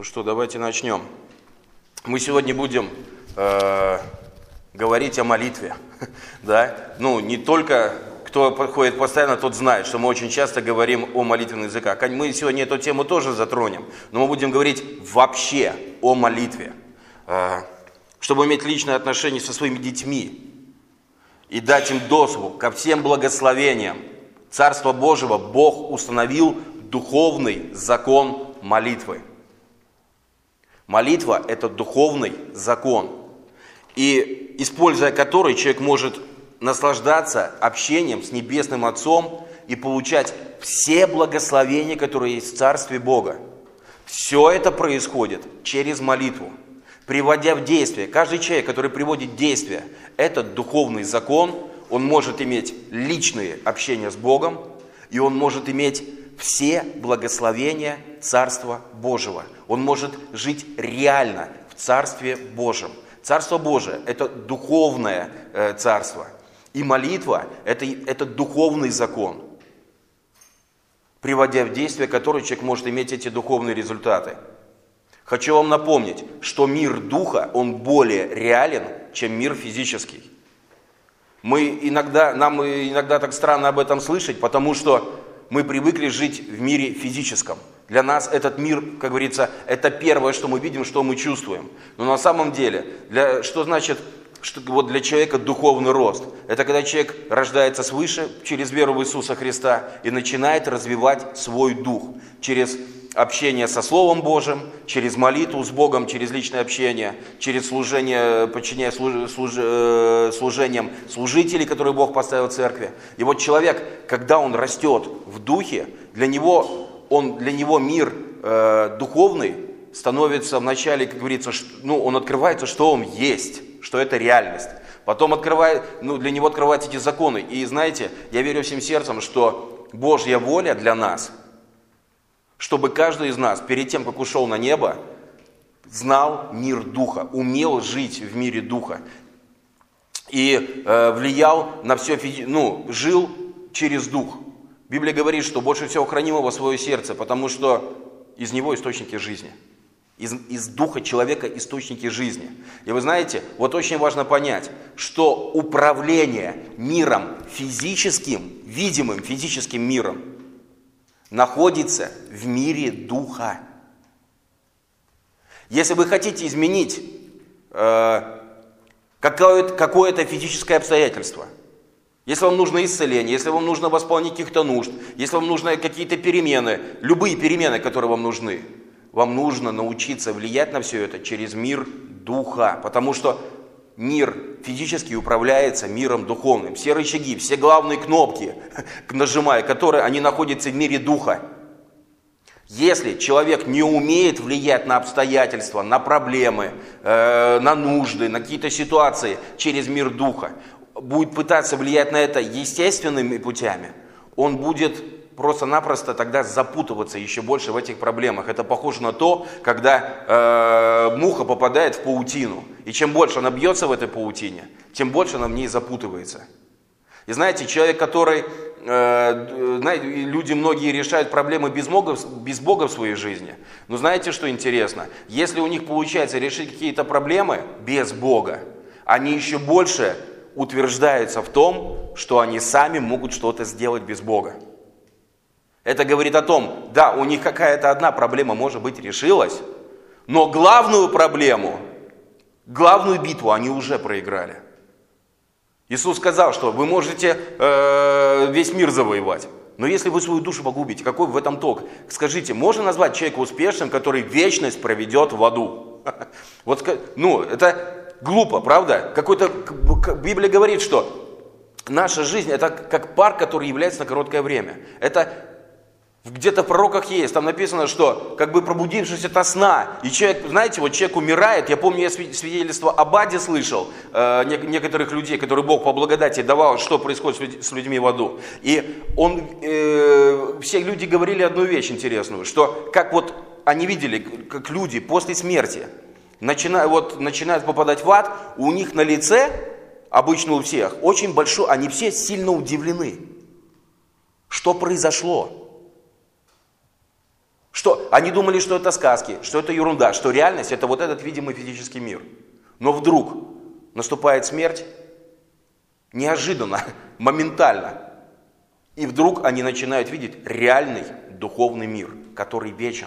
Ну что, давайте начнем. Мы сегодня будем говорить о молитве. Да? Ну, не только кто подходит постоянно, тот знает, что мы очень часто говорим о молитвенных языках. Мы сегодня эту тему тоже затронем, но мы будем говорить вообще о молитве. Чтобы иметь личное отношение со своими детьми и дать им доступ ко всем благословениям Царства Божьего, Бог установил духовный закон молитвы. Молитва – это духовный закон, и используя который человек может наслаждаться общением с Небесным Отцом и получать все благословения, которые есть в Царстве Бога. Все это происходит через молитву, приводя в действие. Каждый человек, который приводит в действие этот духовный закон, он может иметь личные общения с Богом, и он может иметь все благословения Царства Божьего. Он может жить реально в Царстве Божьем. Царство Божие – это духовное царство. И молитва – это духовный закон, приводя в действие который человек может иметь эти духовные результаты. Хочу вам напомнить, что мир духа, он более реален, чем мир физический. Нам иногда так странно об этом слышать, потому что мы привыкли жить в мире физическом. Для нас этот мир, как говорится, это первое, что мы видим, что мы чувствуем. Но на самом деле, что значит для человека духовный рост? Это когда человек рождается свыше через веру в Иисуса Христа и начинает развивать свой дух через общение со Словом Божьим, через молитву с Богом, через личное общение, через служение, подчиняя служением служителей, которые Бог поставил в церкви. И вот человек, когда он растет в духе, для него мир духовный становится вначале, как говорится, он открывается, что он есть, что это реальность. Потом для него открываются эти законы. И знаете, я верю всем сердцем, что Божья воля для нас, чтобы каждый из нас, перед тем, как ушел на небо, знал мир духа, умел жить в мире духа и влиял на все, жил через дух. Библия говорит, что больше всего хранимого свое сердце, потому что из него источники жизни. Из духа человека источники жизни. И вы знаете, вот очень важно понять, что управление миром физическим, видимым физическим миром, находится в мире духа. Если вы хотите изменить какое-то физическое обстоятельство, если вам нужно исцеление, если вам нужно восполнение каких-то нужд, если вам нужны какие-то перемены, любые перемены, которые вам нужны, вам нужно научиться влиять на все это через мир духа, потому что мир физически управляется миром духовным. Все рычаги, все главные кнопки, нажимая которые, они находятся в мире духа. Если человек не умеет влиять на обстоятельства, на проблемы, на нужды, на какие-то ситуации через мир духа, будет пытаться влиять на это естественными путями, он будет просто-напросто тогда запутываться еще больше в этих проблемах. Это похоже на то, когда муха попадает в паутину. И чем больше она бьется в этой паутине, тем больше она в ней запутывается. И знаете, человек, который... люди многие решают проблемы без Бога в своей жизни. Но знаете, что интересно? Если у них получается решить какие-то проблемы без Бога, они еще больше утверждаются в том, что они сами могут что-то сделать без Бога. Это говорит о том, да, у них какая-то одна проблема, может быть, решилась, но главную проблему, главную битву они уже проиграли. Иисус сказал, что вы можете весь мир завоевать, но если вы свою душу погубите, какой в этом толк? Скажите, можно назвать человека успешным, который вечность проведет в аду? Это глупо, правда? Библия говорит, что наша жизнь это как пар, который является на короткое время. Это где-то в пророках есть, там написано, что как бы пробудившись ото сна, и человек, знаете, вот человек умирает, я помню, я свидетельство об аде слышал, некоторых людей, которые Бог по благодати давал, что происходит с людьми в аду. И все люди говорили одну вещь интересную, что как вот они видели, как люди после смерти начинают попадать в ад, у них на лице, обычно у всех, очень большой, они все сильно удивлены, что произошло. Что? Они думали, что это сказки, что это ерунда, что реальность это вот этот видимый физический мир. Но вдруг наступает смерть, неожиданно, моментально. И вдруг они начинают видеть реальный духовный мир, который вечен.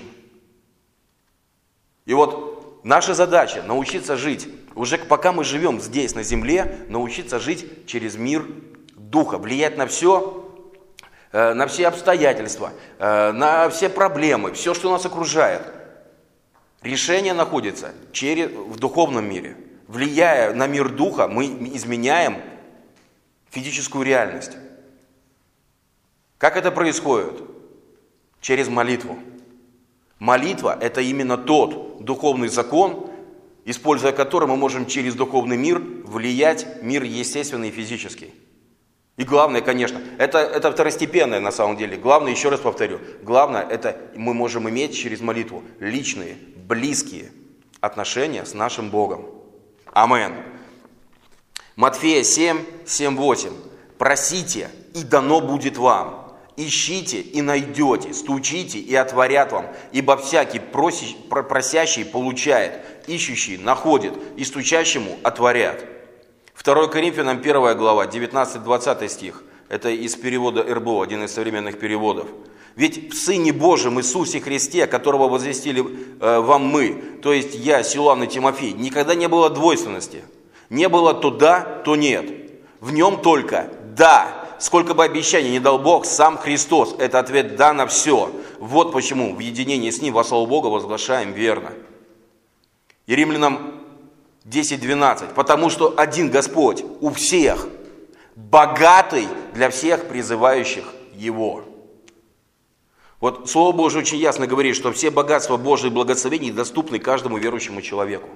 И вот наша задача научиться жить, уже пока мы живем здесь, на земле, научиться жить через мир Духа, влиять на все обстоятельства, на все проблемы, все, что нас окружает. Решение находится в духовном мире. Влияя на мир Духа, мы изменяем физическую реальность. Как это происходит? Через молитву. Молитва – это именно тот духовный закон, используя который мы можем через духовный мир влиять мир естественный и физический. И главное, конечно, это второстепенное на самом деле. Главное, еще раз повторю, главное, это мы можем иметь через молитву личные, близкие отношения с нашим Богом. Амин. Матфея 7, 7, 8. «Просите, и дано будет вам. Ищите, и найдете. Стучите, и отворят вам. Ибо всякий просящий получает, ищущий находит, и стучащему отворят». 2 Коринфянам 1 глава, 19-20 стих. Это из перевода РБО, один из современных переводов. «Ведь в Сыне Божьем Иисусе Христе, которого возвестили вам мы, то есть я, Силуан и Тимофей, никогда не было двойственности. Не было то да, то нет. В нем только да. Сколько бы обещаний не дал Бог, сам Христос, это ответ да на все. Вот почему в единении с Ним во славу Бога возглашаем верно». И Римлянам 10:12. «Потому что один Господь у всех, богатый для всех призывающих Его». Вот Слово Божие очень ясно говорит, что все богатства Божьих благословений доступны каждому верующему человеку.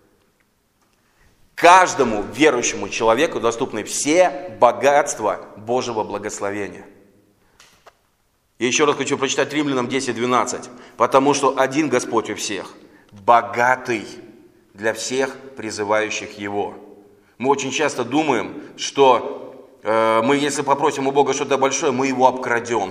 Каждому верующему человеку доступны все богатства Божьего благословения. И еще раз хочу прочитать Римлянам 10:12. «Потому что один Господь у всех, богатый для всех призывающих Его». Мы очень часто думаем, что мы, если попросим у Бога что-то большое, мы Его обкрадем.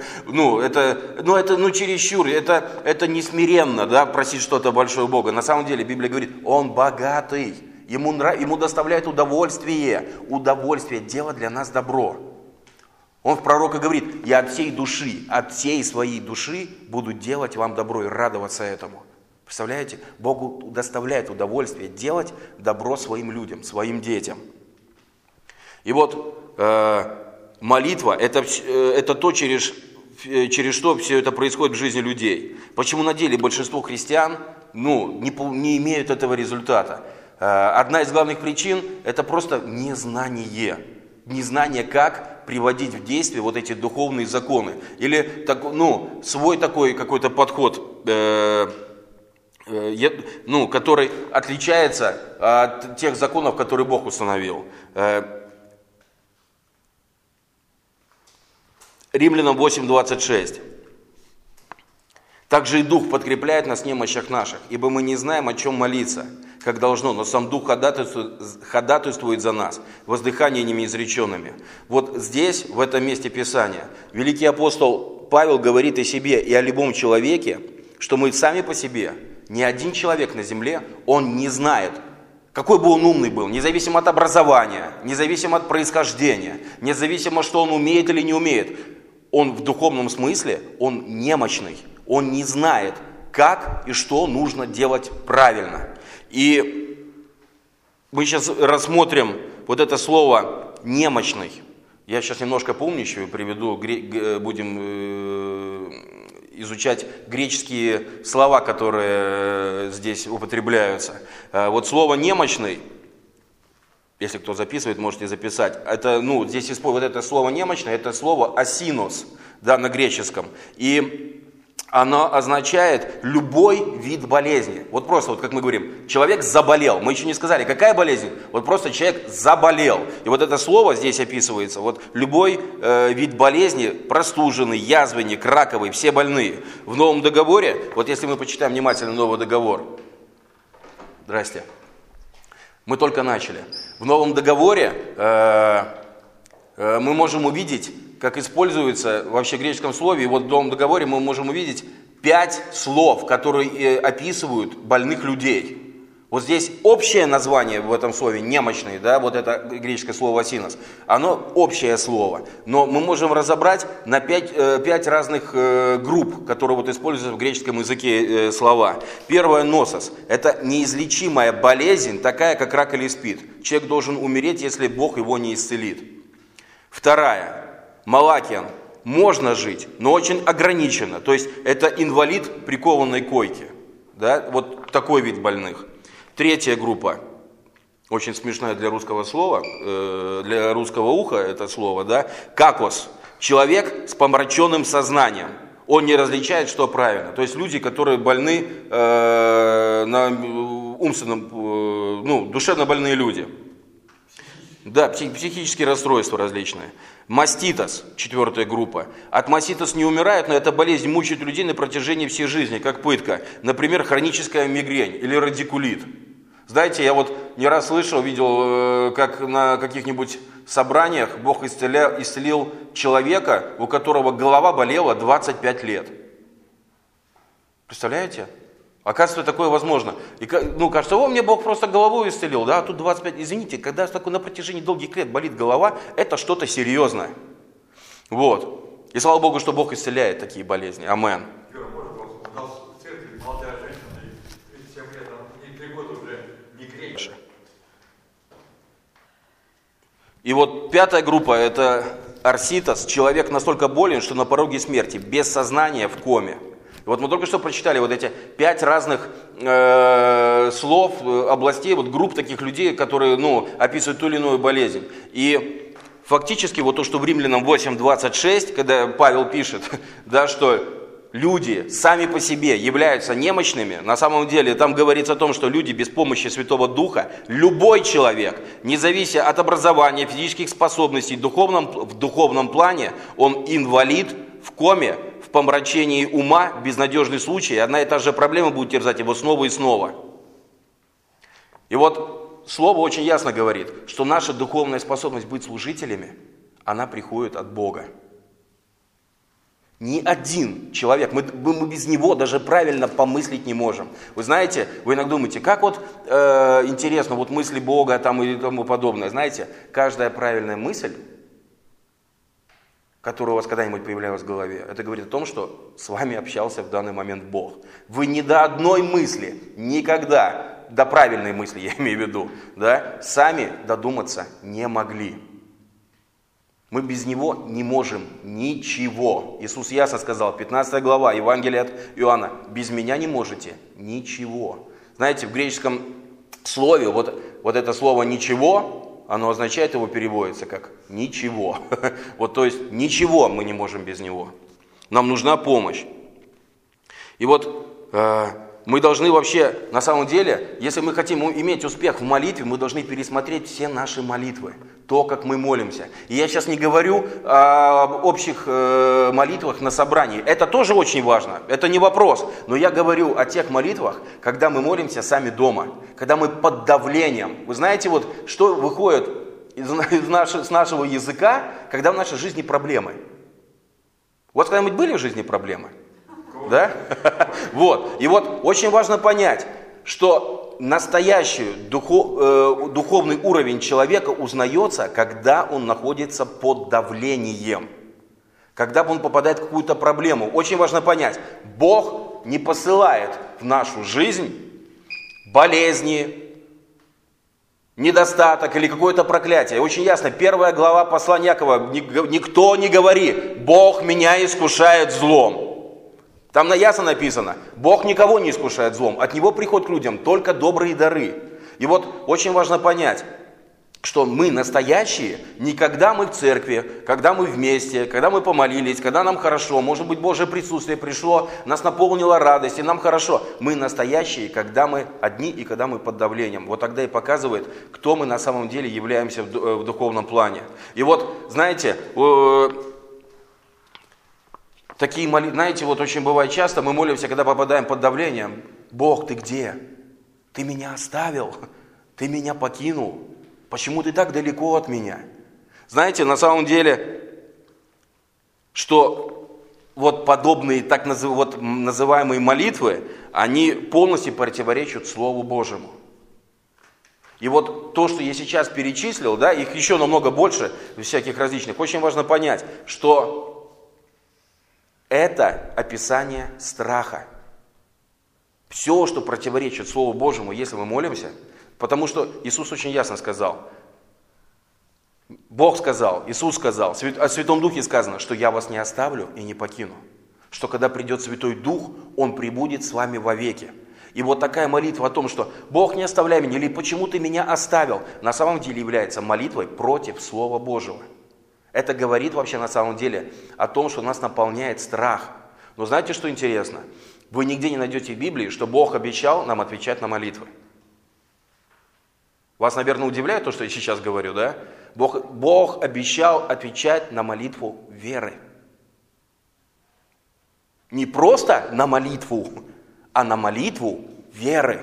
Это чересчур, это несмиренно, да, просить что-то большое у Бога. На самом деле Библия говорит, Он богатый, Ему доставляет удовольствие делать для нас добро. Он в пророка говорит, я от всей своей души буду делать вам добро и радоваться этому. Представляете? Богу доставляет удовольствие делать добро своим людям, своим детям. И вот молитва – это то, через что все это происходит в жизни людей. Почему на деле большинство христиан не имеют этого результата? Одна из главных причин – это просто незнание. Незнание, как приводить в действие вот эти духовные законы. Или свой такой какой-то подход, который отличается от тех законов, которые Бог установил. Римлянам 8:26. «Также и Дух подкрепляет нас в немощах наших, ибо мы не знаем, о чем молиться, как должно, но сам Дух ходатайствует за нас воздыханиями изреченными». Вот здесь, в этом месте Писания, великий апостол Павел говорит о себе и о любом человеке, что мы сами по себе, ни один человек на земле, он не знает, какой бы он умный был, независимо от образования, независимо от происхождения, независимо, что он умеет или не умеет. Он в духовном смысле, он немощный, он не знает, как и что нужно делать правильно. И мы сейчас рассмотрим вот это слово «немощный». Я сейчас немножко поумничаю, будем изучать греческие слова, которые здесь употребляются. Вот слово «немощный», если кто записывает, можете записать. Это, здесь используют вот это слово «немощный», это слово «асинос», да, на греческом. И оно означает любой вид болезни. Вот просто, как мы говорим, человек заболел. Мы еще не сказали, какая болезнь. Вот просто человек заболел. И вот это слово здесь описывается. Вот любой вид болезни, простуженный, язвенник, раковый, все больные. В Новом договоре, вот если мы почитаем внимательно Новый договор. Здрасте. Мы только начали. В Новом договоре мы можем увидеть, как используется вообще в греческом слове, и вот в Новом договоре мы можем увидеть 5 слов, которые описывают больных людей. Вот здесь общее название в этом слове немощный, да, вот это греческое слово асинос, оно общее слово, но мы можем разобрать на 5 разных групп, которые вот используются в греческом языке слова. Первое носос, это неизлечимая болезнь, такая как рак или СПИД. Человек должен умереть, если Бог его не исцелит. Вторая, малакиан, можно жить, но очень ограниченно, то есть это инвалид при кованой койке, да, вот такой вид больных. Третья группа, очень смешная для русского слова, для русского уха это слово, да, какос, человек с помраченным сознанием, он не различает, что правильно. То есть люди, которые больны на умственном, душевно больные люди. Да, психические расстройства различные. Маститос, 4 группа. От маститос не умирают, но эта болезнь мучает людей на протяжении всей жизни, как пытка. Например, хроническая мигрень или радикулит. Знаете, я вот не раз слышал, видел, как на каких-нибудь собраниях Бог исцелил человека, у которого голова болела 25 лет. Представляете? Оказывается, такое возможно. И, кажется, мне Бог просто голову исцелил, да, а тут 25. Извините, когда на протяжении долгих лет болит голова, это что-то серьезное. Вот. И слава Богу, что Бог исцеляет такие болезни. Амен. У нас в церкви молодая женщина, 37 лет, ей 3 года уже мигрень. И вот 5 группа, это арситос, человек настолько болен, что на пороге смерти, без сознания, в коме. И вот мы только что прочитали вот эти 5 разных слов, областей, вот групп таких людей, которые описывают ту или иную болезнь. И фактически вот то, что в Римлянам 8:26, когда Павел пишет, да, что люди сами по себе являются немощными, на самом деле там говорится о том, что люди без помощи Святого Духа, любой человек, не завися от образования, физических способностей, в духовном плане, он инвалид, в коме, в помрачении ума, безнадежный случай, одна и та же проблема будет терзать его снова и снова. И вот Слово очень ясно говорит, что наша духовная способность быть служителями, она приходит от Бога. Ни один человек, мы без него даже правильно помыслить не можем. Вы знаете, вы иногда думаете, как интересно, мысли Бога там и тому подобное. Знаете, каждая правильная мысль, которая у вас когда-нибудь появлялась в голове, это говорит о том, что с вами общался в данный момент Бог. Вы ни до одной мысли, никогда, до правильной мысли я имею в виду, да, сами додуматься не могли. Мы без Него не можем ничего. Иисус ясно сказал, 15 глава Евангелия от Иоанна, без Меня не можете ничего. Знаете, в греческом слове вот это слово «ничего», оно означает, его переводится как «ничего». Вот, то есть ничего мы не можем без Него. Нам нужна помощь. И вот мы должны вообще, на самом деле, если мы хотим иметь успех в молитве, мы должны пересмотреть все наши молитвы, то, как мы молимся. И я сейчас не говорю об общих молитвах на собрании. Это тоже очень важно, это не вопрос. Но я говорю о тех молитвах, когда мы молимся сами дома, когда мы под давлением. Вы знаете, что выходит с нашего языка, когда в нашей жизни проблемы? У вас когда-нибудь были в жизни проблемы? Да? Вот. И очень важно понять, что настоящий духовный уровень человека узнается, когда он находится под давлением, когда он попадает в какую-то проблему. Очень важно понять, Бог не посылает в нашу жизнь болезни, недостаток или какое-то проклятие. Очень ясно, 1 глава послания Якова, никто не говори, Бог меня искушает злом. Там ясно написано, Бог никого не искушает злом, от Него приходят к людям только добрые дары. И очень важно понять, что мы настоящие не когда мы в церкви, когда мы вместе, когда мы помолились, когда нам хорошо, может быть Божье присутствие пришло, нас наполнило радость и нам хорошо. Мы настоящие, когда мы одни и когда мы под давлением. Вот тогда и показывает, кто мы на самом деле являемся в духовном плане. И знаете, такие молитвы, знаете, очень бывает часто, мы молимся, когда попадаем под давлением. Бог, Ты где? Ты меня оставил? Ты меня покинул? Почему Ты так далеко от меня? Знаете, на самом деле, что вот подобные так называемые молитвы, они полностью противоречат Слову Божьему. И вот то, что я сейчас перечислил, да, их еще намного больше, всяких различных, очень важно понять, что это описание страха. Все, что противоречит Слову Божьему, если мы молимся, потому что Иисус очень ясно сказал, Бог сказал, Иисус сказал, о Святом Духе сказано, что я вас не оставлю и не покину, что когда придет Святой Дух, Он пребудет с вами вовеки. И вот такая молитва о том, что Бог не оставляй меня, или почему ты меня оставил, на самом деле является молитвой против Слова Божьего. Это говорит вообще на самом деле о том, что нас наполняет страх. Но знаете, что интересно? Вы нигде не найдете в Библии, что Бог обещал нам отвечать на молитвы. Вас, наверное, удивляет то, что я сейчас говорю, да? Бог обещал отвечать на молитву веры. Не просто на молитву, а на молитву веры.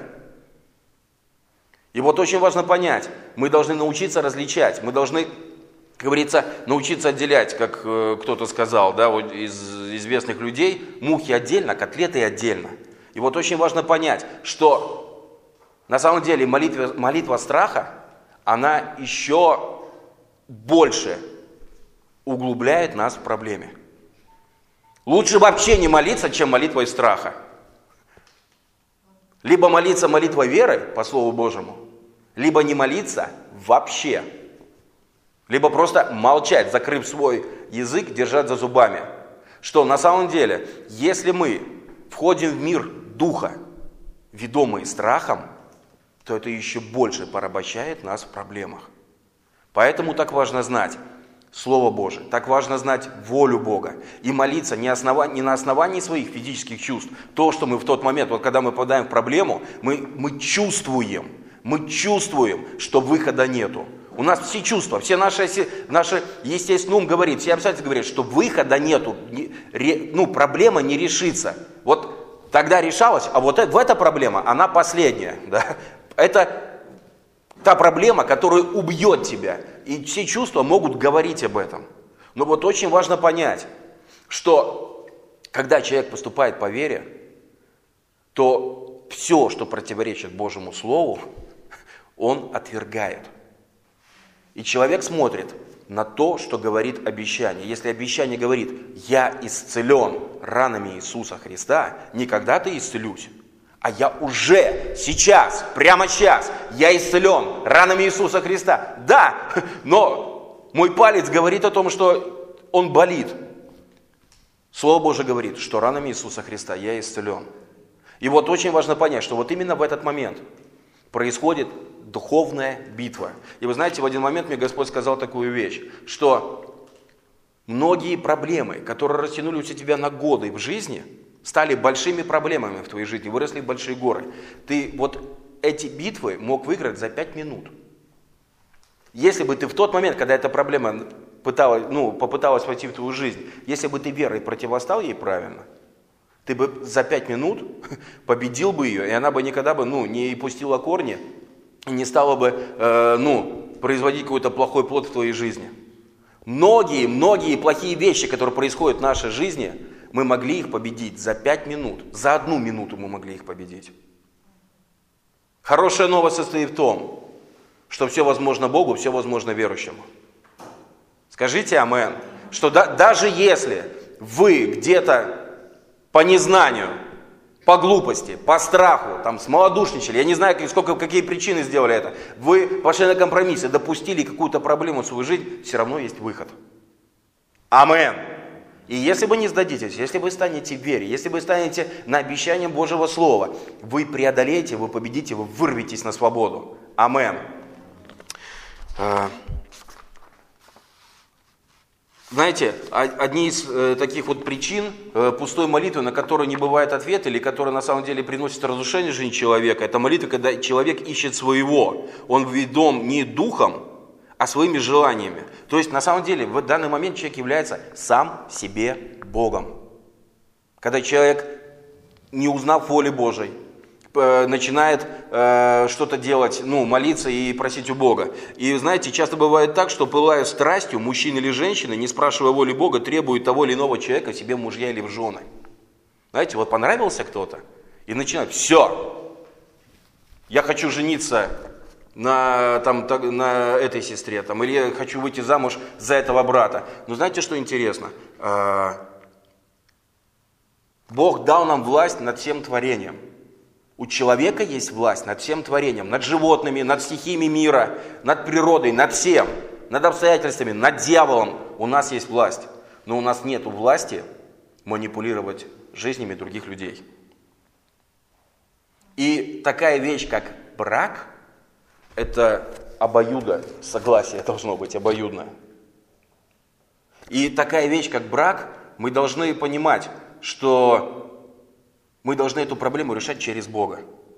И вот очень важно понять, мы должны научиться различать, мы должны, как говорится, научиться отделять, как кто-то сказал, да, вот из известных людей, мухи отдельно, котлеты отдельно. И вот очень важно понять, что на самом деле молитва страха, она еще больше углубляет нас в проблеме. Лучше вообще не молиться, чем молитвой страха. Либо молиться молитвой веры по Слову Божьему, либо не молиться вообще. Либо просто молчать, закрыв свой язык, держать за зубами. Что на самом деле, если мы входим в мир Духа, ведомые страхом, то это еще больше порабощает нас в проблемах. Поэтому так важно знать Слово Божие, так важно знать волю Бога и молиться не на основании своих физических чувств. То, что мы в тот момент, вот когда мы попадаем в проблему, мы чувствуем, что выхода нету. У нас все чувства, все наши естественный ум говорит, все обстоятельства говорят, что выхода нету, проблема не решится. Вот тогда решалась, а вот эта проблема, она последняя. Да? Это та проблема, которая убьет тебя. И все чувства могут говорить об этом. Но вот очень важно понять, что когда человек поступает по вере, то все, что противоречит Божьему Слову, он отвергает. И человек смотрит на то, что говорит обещание. Если обещание говорит, я исцелен ранами Иисуса Христа, не когда-то исцелюсь, а я уже сейчас, прямо сейчас, я исцелен ранами Иисуса Христа. Да, но мой палец говорит о том, что он болит. Слово Божие говорит, что ранами Иисуса Христа я исцелен. И вот очень важно понять, что вот именно в этот момент происходит духовная битва. И вы знаете, в один момент мне Господь сказал такую вещь, что многие проблемы, которые растянулись у тебя на годы в жизни, стали большими проблемами в твоей жизни, выросли в большие горы. Ты вот эти битвы мог выиграть за 5 минут. Если бы ты в тот момент, когда эта проблема попыталась войти в твою жизнь, если бы ты верой противостал ей правильно, ты бы за 5 минут победил бы ее, и она бы никогда бы не пустила корни, не стала бы производить какой-то плохой плод в твоей жизни. Многие плохие вещи, которые происходят в нашей жизни, мы могли их победить за 5 минут. За 1 минуту мы могли их победить. Хорошая новость состоит в том, что все возможно Богу, все возможно верующему. Скажите амен. Что даже если вы где-то по незнанию, по глупости, по страху, смолодушничали, я не знаю, какие причины сделали это, вы пошли на компромисс и допустили какую-то проблему в свою жизнь, все равно есть выход. Амен. И если вы не сдадитесь, если вы станете в вере, если вы станете на обещание Божьего Слова, вы преодолеете, вы победите, вы вырветесь на свободу. Амен. Знаете, одни из таких вот причин пустой молитвы, на которую не бывает ответа, или которая на самом деле приносит разрушение жизни человека, это молитва, когда человек ищет своего. Он ведом не духом, а своими желаниями. То есть, на самом деле, в данный момент человек является сам себе Богом. Когда человек, не узнав воли Божией, начинает что-то делать, молиться и просить у Бога. И знаете, часто бывает так, что пылая страстью, мужчины или женщины, не спрашивая воли Бога, требуют того или иного человека себе в мужья или в жены. Знаете, вот понравился кто-то, и начинает: все, я хочу жениться на этой сестре, или я хочу выйти замуж за этого брата. Но знаете, что интересно? Бог дал нам власть над всем творением. У человека есть власть над всем творением, над животными, над стихиями мира, над природой, над всем, над обстоятельствами, над дьяволом. У нас есть власть, но у нас нет власти манипулировать жизнями других людей. И такая вещь, как брак, это обоюдо, согласие должно быть обоюдное. И такая вещь, как брак, мы должны понимать, что мы должны эту проблему решать через Бога.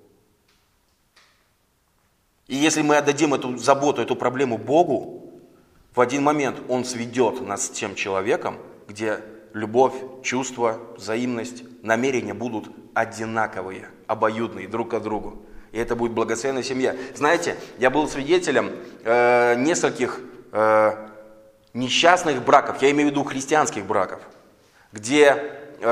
И если мы отдадим эту заботу, эту проблему Богу, в один момент Он сведет нас с тем человеком, где любовь, чувства, взаимность, намерения будут одинаковые, обоюдные друг к другу. И это будет благословенная семья. Знаете, я был свидетелем нескольких несчастных браков, я имею в виду христианских браков, где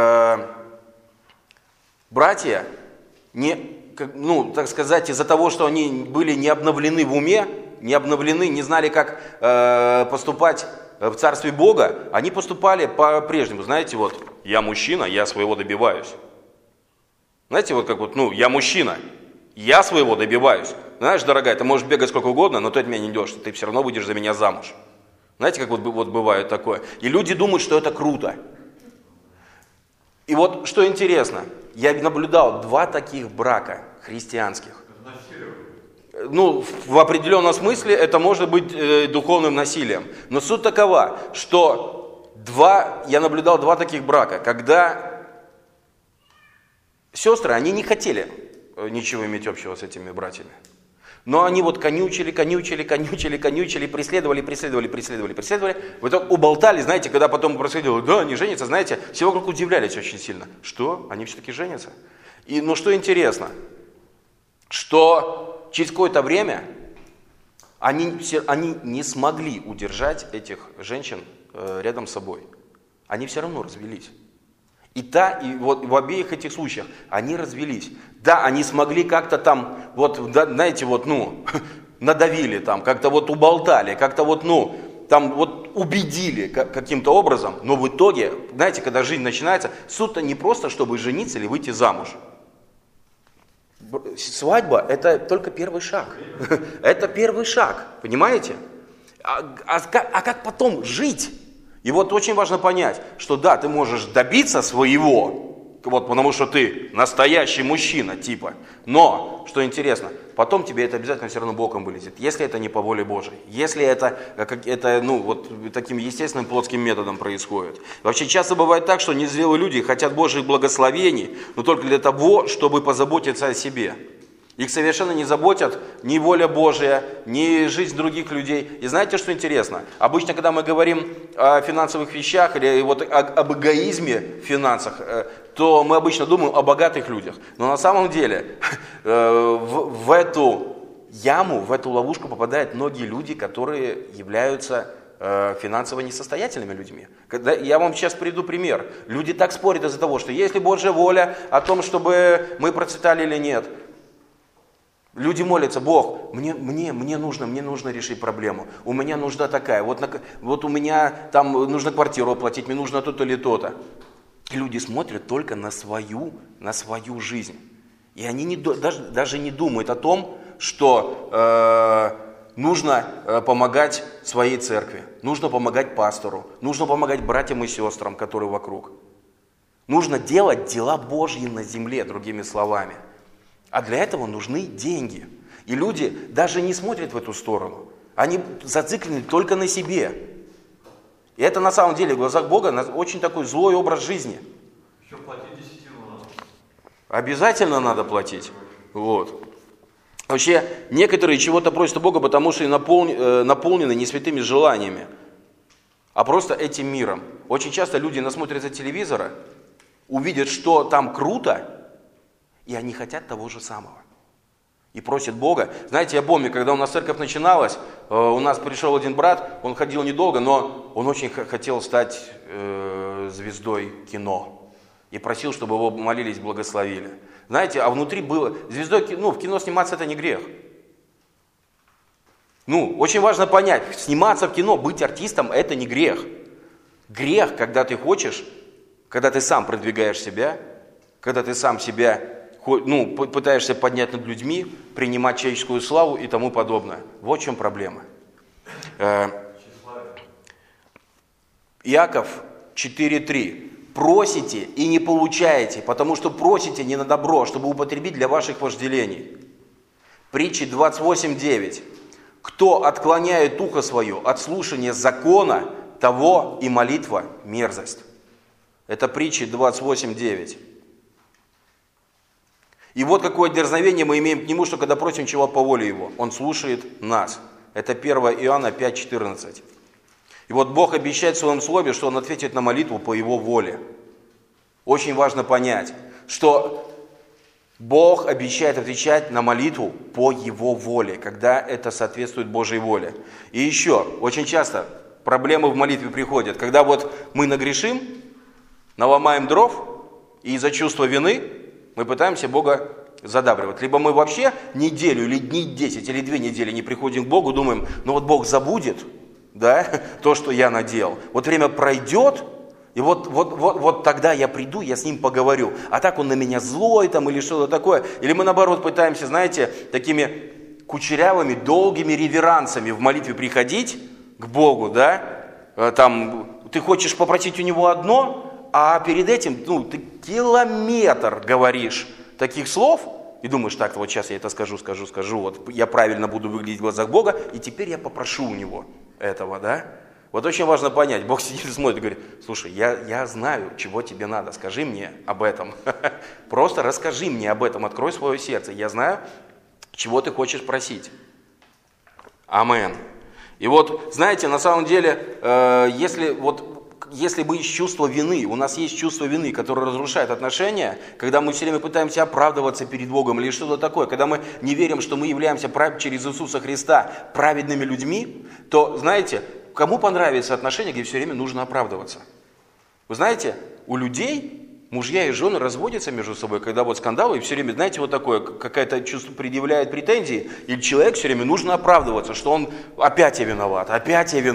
братья, так сказать, из-за того, что они были не обновлены в уме, не знали, как поступать в Царстве Бога, они поступали по-прежнему. Знаете, вот, я мужчина, я своего добиваюсь. Знаете, вот как вот, я мужчина, я своего добиваюсь. Знаешь, дорогая, ты можешь бегать сколько угодно, но ты от меня не идешь, ты все равно выйдешь за меня замуж. Знаете, как вот бывает такое? И люди думают, что это круто. И вот что интересно, я наблюдал 2 таких брака христианских. В определенном смысле это может быть духовным насилием. Но суть такова, что я наблюдал 2 таких брака, когда сестры, они не хотели ничего иметь общего с этими братьями. Но они вот конючили, преследовали. В итоге уболтали, знаете, когда потом происходило: да, они женятся, знаете, все вокруг удивлялись очень сильно. Что? Они все-таки женятся? Но что интересно, что через какое-то время они не смогли удержать этих женщин рядом с собой. Они все равно развелись. И вот в обеих этих случаях они развелись. Да, они смогли как-то там, надавили там, как-то вот уболтали, как-то убедили каким-то образом. Но в итоге, знаете, когда жизнь начинается, суть-то не просто, чтобы жениться или выйти замуж. Свадьба – это только первый шаг. Это первый шаг, понимаете? А как потом жить? И вот очень важно понять, что да, ты можешь добиться своего, потому что ты настоящий мужчина, но, что интересно, потом тебе это обязательно все равно боком вылезет, если это не по воле Божией, если это таким естественным плотским методом происходит. Вообще часто бывает так, что незрелые люди хотят Божьих благословений, но только для того, чтобы позаботиться о себе. Их совершенно не заботят ни воля Божия, ни жизнь других людей. И знаете, что интересно? Обычно, когда мы говорим о финансовых вещах или об эгоизме в финансах, то мы обычно думаем о богатых людях. Но на самом деле в эту яму, в эту ловушку попадают многие люди, которые являются финансово несостоятельными людьми. Я вам сейчас приведу пример. Люди так спорят из-за того, что есть ли Божья воля о том, чтобы мы процветали или нет. Люди молятся: Бог, мне нужно решить проблему. У меня нужда такая. Вот у меня там нужно квартиру оплатить, мне нужно то-то или то-то. И люди смотрят только на свою жизнь. И они даже не думают о том, что нужно помогать своей церкви, нужно помогать пастору, нужно помогать братьям и сестрам, которые вокруг. Нужно делать дела Божьи на земле, другими словами. А для этого нужны деньги. И люди даже не смотрят в эту сторону. Они зациклены только на себе. И это на самом деле в глазах Бога очень такой злой образ жизни. Еще платить десятину надо. Обязательно надо платить. Вообще, некоторые чего-то просят у Бога, потому что наполнены не святыми желаниями, а просто этим миром. Очень часто люди насмотрятся телевизора, увидят, что там круто, И они хотят того же самого. И просят Бога. Знаете, я помню, когда у нас церковь начиналась, у нас пришел один брат, он ходил недолго, но он очень хотел стать звездой кино. И просил, чтобы его молились, благословили. Знаете, а внутри было, звездой, в кино сниматься это не грех. Очень важно понять, сниматься в кино, быть артистом это не грех. Грех, когда ты хочешь, когда ты сам продвигаешь себя, когда ты сам себя пытаешься поднять над людьми, принимать человеческую славу и тому подобное. Вот в чем проблема. Иаков 4:3. Просите и не получаете, потому что просите не на добро, чтобы употребить для ваших вожделений. Притчи 28:9. Кто отклоняет ухо свое от слушания закона, того и молитва мерзость. Это притчи 28:9. И вот какое дерзновение мы имеем к Нему, что когда просим чего по воле Его, Он слушает нас. Это 1 Иоанна 5:14. И вот Бог обещает в Своем Слове, что Он ответит на молитву по Его воле. Очень важно понять, что Бог обещает отвечать на молитву по Его воле, когда это соответствует Божьей воле. И еще, очень часто проблемы в молитве приходят, когда вот мы нагрешим, наломаем дров, и из-за чувства вины мы пытаемся Бога задабривать. Либо мы вообще неделю, или дней 10, или 2 недели не приходим к Богу, думаем, вот Бог забудет, то, что я наделал. Вот время пройдет, и вот тогда я приду, я с Ним поговорю. А так Он на меня злой или что-то такое. Или мы наоборот пытаемся, знаете, такими кучерявыми, долгими реверансами в молитве приходить к Богу, ты хочешь попросить у Него одно, а перед этим, ты километр говоришь таких слов, и думаешь, так, вот сейчас я это скажу, вот я правильно буду выглядеть в глазах Бога, и теперь я попрошу у Него этого, Вот очень важно понять, Бог сидит и смотрит и говорит, слушай, я знаю, чего тебе надо, скажи мне об этом. Просто расскажи мне об этом, открой свое сердце, я знаю, чего ты хочешь просить. Амен. И вот, знаете, на самом деле, если мы из чувства вины, у нас есть чувство вины, которое разрушает отношения, когда мы все время пытаемся оправдываться перед Богом или что-то такое, когда мы не верим, что мы являемся через Иисуса Христа праведными людьми, то, знаете, кому понравится отношения, где все время нужно оправдываться? Вы знаете, у людей мужья и жены разводятся между собой, когда вот скандалы, и все время, знаете, вот такое, какое-то чувство предъявляет претензии, и человек все время нужно оправдываться, что он опять я виноват, опять я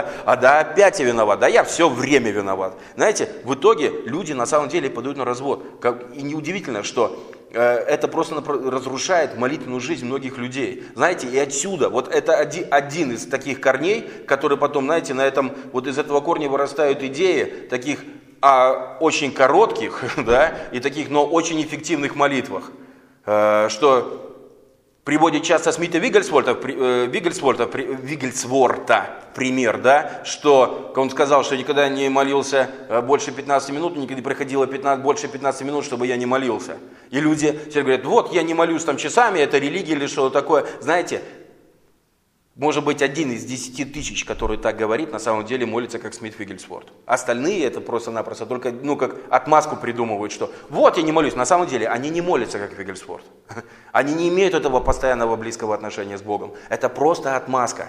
все время виноват. Знаете, в итоге люди на самом деле подают на развод. И неудивительно, что это просто разрушает молитвенную жизнь многих людей. Знаете, и отсюда, вот это один из таких корней, который потом, знаете, из этого корня вырастают идеи таких очень коротких, и таких, но очень эффективных молитвах, что приводит часто Смита Виггельсворта пример, что он сказал, что никогда не молился больше 15 минут, никогда не проходило больше 15 минут, чтобы я не молился. И люди все говорят, вот я не молюсь часами, это религия или что-то такое. Знаете, может быть, 1 из 10 тысяч, который так говорит, на самом деле молится, как Смит Виггельсворт. Остальные это просто-напросто только, как отмазку придумывают, что вот я не молюсь. На самом деле они не молятся, как Виггельсворт. Они не имеют этого постоянного близкого отношения с Богом. Это просто отмазка.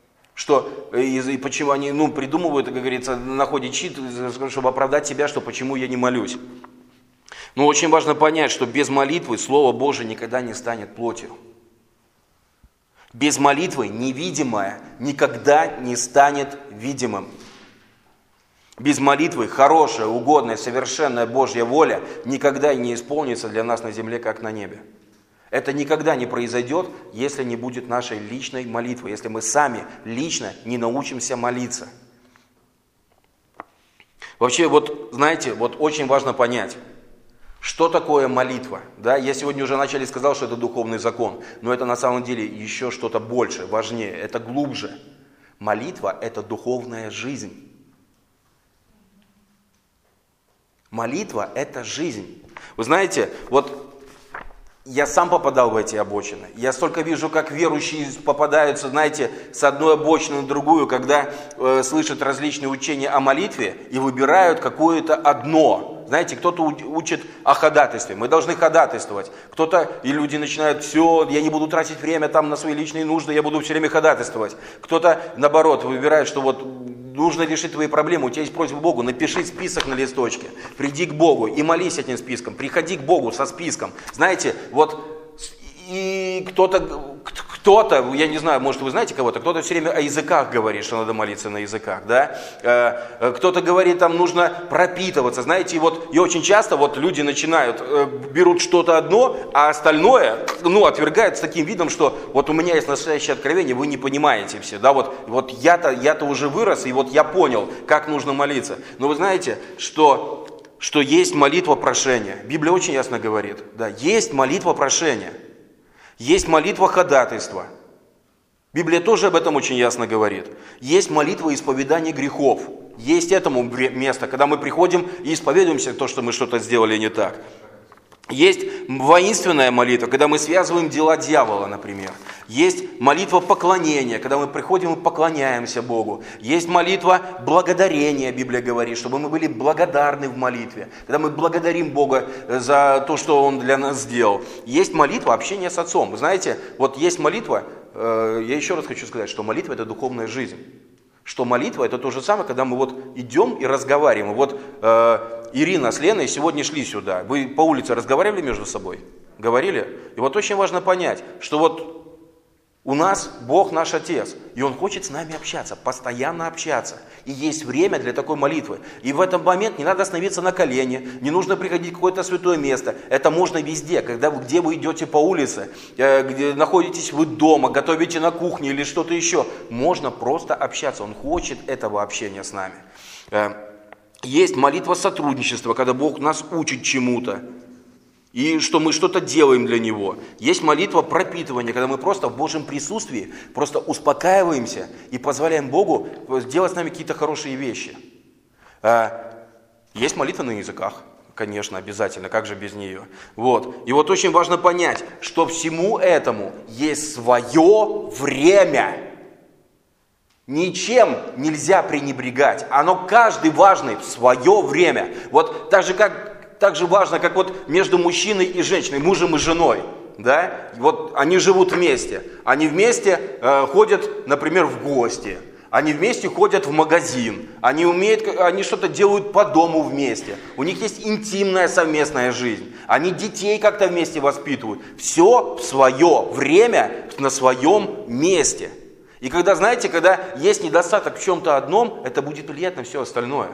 И почему они придумывают, как говорится, находят щит, чтобы оправдать себя, что почему я не молюсь. Но очень важно понять, что без молитвы Слово Божие никогда не станет плотью. Без молитвы невидимое никогда не станет видимым. Без молитвы хорошая, угодная, совершенная Божья воля никогда не исполнится для нас на земле, как на небе. Это никогда не произойдет, если не будет нашей личной молитвы, если мы сами лично не научимся молиться. Вообще, знаете, очень важно понять, что такое молитва? Я сегодня уже вначале сказал, что это духовный закон, но это на самом деле еще что-то больше, важнее, это глубже. Молитва – это духовная жизнь. Молитва – это жизнь. Вы знаете, Я сам попадал в эти обочины. Я столько вижу, как верующие попадаются, знаете, с одной обочины на другую, когда слышат различные учения о молитве и выбирают какое-то одно. Знаете, кто-то учит о ходатайстве. Мы должны ходатайствовать. Кто-то, и люди начинают, все, я не буду тратить время там на свои личные нужды, я буду все время ходатайствовать. Кто-то, наоборот, выбирает, что вот нужно решить твои проблемы, у тебя есть просьба к Богу, напиши список на листочке, приди к Богу и молись этим списком, приходи к Богу со списком. Знаете, вот и кто-то, я не знаю, может вы знаете кого-то, кто-то все время о языках говорит, что надо молиться на языках, да? Кто-то говорит, там нужно пропитываться, знаете, и очень часто вот люди начинают, берут что-то одно, а остальное, отвергают с таким видом, что вот у меня есть настоящее откровение, вы не понимаете все, да, вот я-то уже вырос, и вот я понял, как нужно молиться. Но вы знаете, что есть молитва прошения. Библия очень ясно говорит, да, есть молитва прошения. Есть молитва ходатайства. Библия тоже об этом очень ясно говорит. Есть молитва исповедания грехов. Есть этому место, когда мы приходим и исповедуемся то, что мы что-то сделали не так. Есть воинственная молитва, когда мы связываем дела дьявола, например. Есть молитва поклонения, когда мы приходим и поклоняемся Богу. Есть молитва благодарения, Библия говорит, чтобы мы были благодарны в молитве. Когда мы благодарим Бога за то, что Он для нас сделал. Есть молитва общения с Отцом. Вы знаете, вот есть молитва, я еще раз хочу сказать, что молитва – это духовная жизнь. Что молитва – это то же самое, когда мы вот идем и разговариваем. Вот Ирина с Леной сегодня шли сюда. Вы по улице разговаривали между собой? Говорили? И вот очень важно понять, что вот у нас Бог наш Отец, и Он хочет с нами общаться, постоянно общаться. И есть время для такой молитвы. И в этот момент не надо становиться на колени, не нужно приходить в какое-то святое место. Это можно везде, где вы идете по улице, где находитесь вы дома, готовите на кухне или что-то еще. Можно просто общаться, Он хочет этого общения с нами. Есть молитва сотрудничества, когда Бог нас учит чему-то. И что мы что-то делаем для Него. Есть молитва пропитывания, когда мы просто в Божьем присутствии просто успокаиваемся и позволяем Богу делать с нами какие-то хорошие вещи. Есть молитва на языках, конечно, обязательно, как же без нее. И вот очень важно понять, что всему этому есть свое время. Ничем нельзя пренебрегать, каждый важный в свое время. Вот так же важно, как вот между мужчиной и женщиной, мужем и женой. Да? Вот они живут вместе. Они вместе ходят, например, в гости. Они вместе ходят в магазин. Они что-то делают по дому вместе. У них есть интимная совместная жизнь. Они детей как-то вместе воспитывают. Все в свое время, на своем месте. И когда есть недостаток в чем-то одном, это будет влиять на все остальное.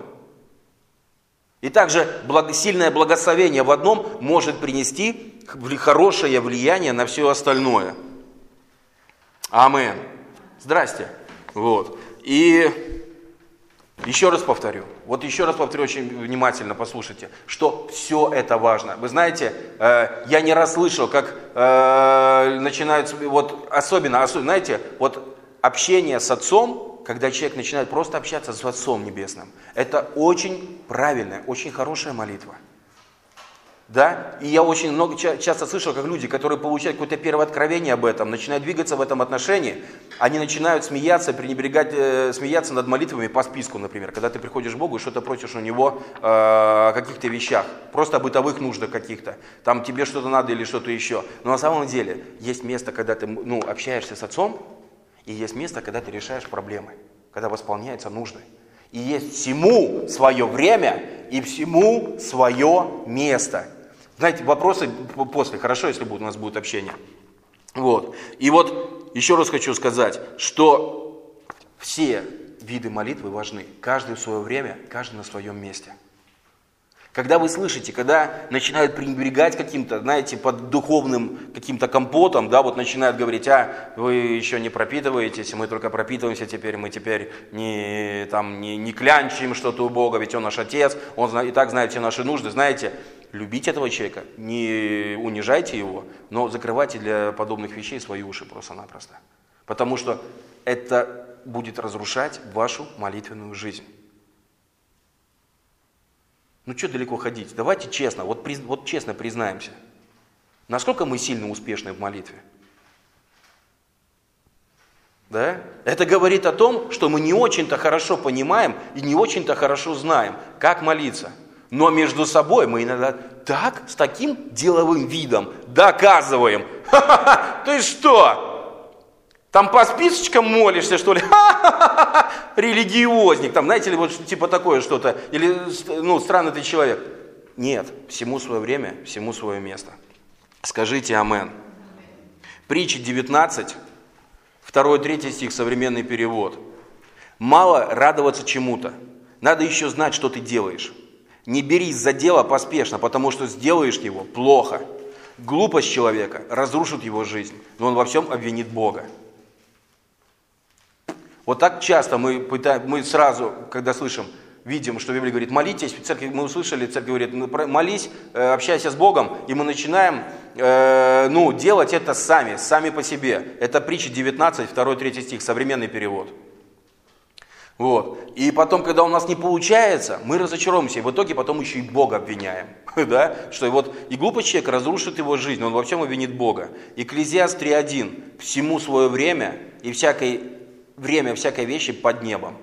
И также сильное благословение в одном может принести хорошее влияние на все остальное. Амин. Здрасте. И еще раз повторю, очень внимательно послушайте, что все это важно. Вы знаете, я не раз слышал, как начинают, особенно, знаете, общение с Отцом, когда человек начинает просто общаться с Отцом Небесным, это очень правильная, очень хорошая молитва. Да? И я часто слышал, как люди, которые получают какое-то первое откровение об этом, начинают двигаться в этом отношении, они начинают смеяться над молитвами по списку, например. Когда ты приходишь к Богу и что-то просишь у Него о каких-то вещах, просто о бытовых нуждах каких-то, там тебе что-то надо или что-то еще. Но на самом деле есть место, когда ты общаешься с Отцом, и есть место, когда ты решаешь проблемы, когда восполняются нужды. И есть всему свое время и всему свое место. Знаете, вопросы после, хорошо, если у нас будет общение. И еще раз хочу сказать, что все виды молитвы важны. Каждый в свое время, каждый на своем месте. Когда вы слышите, когда начинают пренебрегать каким-то, знаете, под духовным каким-то компотом, да, начинают говорить, вы еще не пропитываетесь, мы только пропитываемся теперь, мы теперь не клянчим что-то у Бога, ведь Он наш Отец, Он и так знает все наши нужды. Знаете, любите этого человека, не унижайте его, но закрывайте для подобных вещей свои уши просто-напросто. Потому что это будет разрушать вашу молитвенную жизнь. Что далеко ходить? Давайте честно, честно признаемся. Насколько мы сильно успешны в молитве? Да? Это говорит о том, что мы не очень-то хорошо понимаем и не очень-то хорошо знаем, как молиться. Но между собой мы иногда так, с таким деловым видом доказываем. Ха-ха-ха, ты что? Там по списочкам молишься, что ли? Ха-ха-ха, религиозник. Там, знаете ли, вот типа такое что-то. Или, странный ты человек. Нет, всему свое время, всему свое место. Скажите амен. Притча 19, 2-3 стих, современный перевод. Мало радоваться чему-то. Надо еще знать, что ты делаешь. Не берись за дело поспешно, потому что сделаешь его плохо. Глупость человека разрушит его жизнь, но он во всем обвинит Бога. Вот так часто мы сразу, когда слышим, видим, что Библия говорит, молитесь, в церкви мы услышали, церковь говорит, молись, общайся с Богом, и мы начинаем делать это сами по себе. Это притча 19, 2-3 стих, современный перевод. Вот. И потом, когда у нас не получается, мы разочаровываемся, и в итоге потом еще и Бога обвиняем. Да? Что и глупый человек разрушит его жизнь, он во всем обвинит Бога. Экклезиаст 3:1. Всему свое время и время всякой вещи под небом.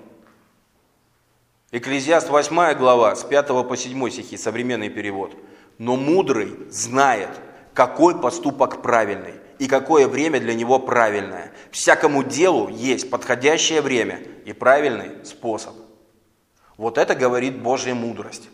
Экклезиаст 8 глава, с 5 по 7 стихи, современный перевод. Но мудрый знает, какой поступок правильный и какое время для него правильное. Всякому делу есть подходящее время и правильный способ. Вот это говорит Божья мудрость.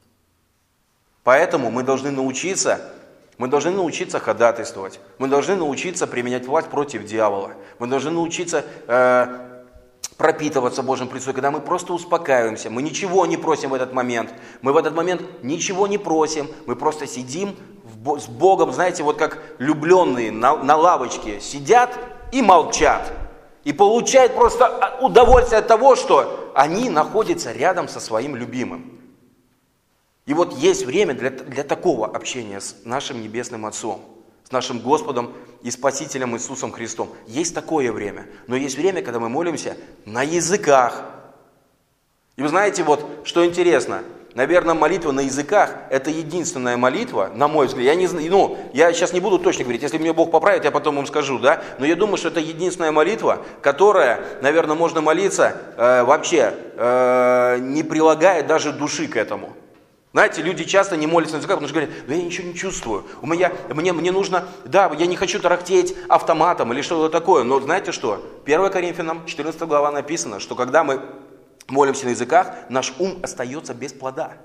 Поэтому мы должны научиться ходатайствовать. Мы должны научиться применять власть против дьявола. Мы должны научиться пропитываться Божьим присутствием, когда мы просто успокаиваемся. Мы ничего не просим в этот момент. Мы в этот момент ничего не просим. Мы просто сидим с Богом, знаете, вот как влюбленные на лавочке сидят и молчат. И получают просто удовольствие от того, что они находятся рядом со своим любимым. И вот есть время для такого общения с нашим Небесным Отцом, с нашим Господом и Спасителем Иисусом Христом. Есть такое время. Но есть время, когда мы молимся на языках. И вы знаете, вот что интересно, наверное, молитва на языках – это единственная молитва, на мой взгляд. Я сейчас не буду точно говорить, если меня Бог поправит, я потом вам скажу, да? Но я думаю, что это единственная молитва, которая, наверное, можно молиться вообще, не прилагая даже души к этому. Знаете, люди часто не молятся на языках, потому что говорят, да я ничего не чувствую, мне нужно, да, я не хочу тарахтеть автоматом или что-то такое. Но знаете что? 1 Коринфянам 14 глава написано, что когда мы молимся на языках, наш ум остается без плода.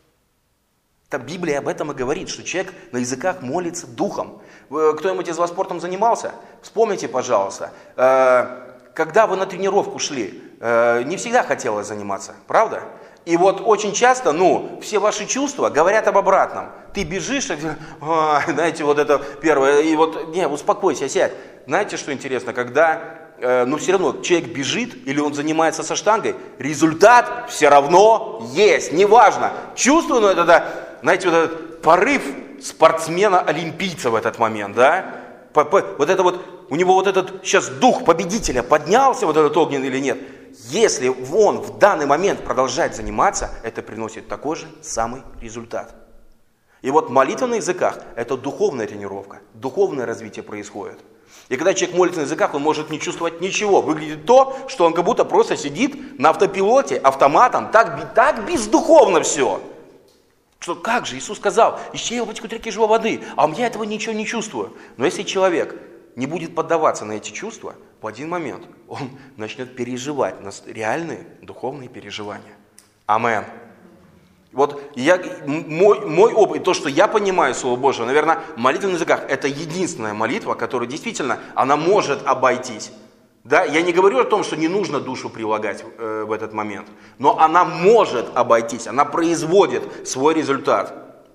Это Библия об этом и говорит, что человек на языках молится духом. Кто-нибудь из вас спортом занимался? Вспомните, пожалуйста, когда вы на тренировку шли, не всегда хотелось заниматься, правда? И вот очень часто, все ваши чувства говорят об обратном. Ты бежишь, знаете, вот это первое, и вот, успокойся, сядь. Знаете, что интересно, когда, все равно человек бежит или он занимается со штангой, результат все равно есть, неважно. Чувствую, знаете, вот этот порыв спортсмена-олимпийца в этот момент, да? Вот это вот, у него вот этот сейчас дух победителя поднялся, вот этот огненный или нет. Если он в данный момент продолжает заниматься, это приносит такой же самый результат. И вот молитва на языках – это духовная тренировка, духовное развитие происходит. И когда человек молится на языках, он может не чувствовать ничего. Выглядит то, что он как будто просто сидит на автопилоте, автоматом, так бездуховно все. Что как же, Иисус сказал, ищи его потекут реки живой воды, а у меня этого ничего не чувствую. Но если человек не будет поддаваться на эти чувства, в один момент он начнет переживать реальные духовные переживания. Амен. Вот мой опыт, то, что я понимаю Слово Божие, наверное, молитва на языках – это единственная молитва, которая действительно, она может обойтись. Да? Я не говорю о том, что не нужно душу прилагать в этот момент, но она может обойтись, она производит свой результат.